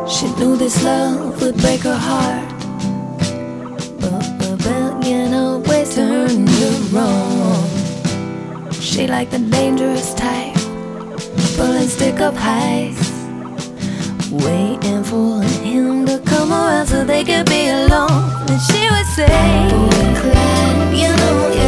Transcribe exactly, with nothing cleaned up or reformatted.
She knew this love would break her heart, but rebellion always turned her wrong. She liked the dangerous type, pulling stick-up heights, waiting for him to come around so they could be alone. And she would say, Clyde, you know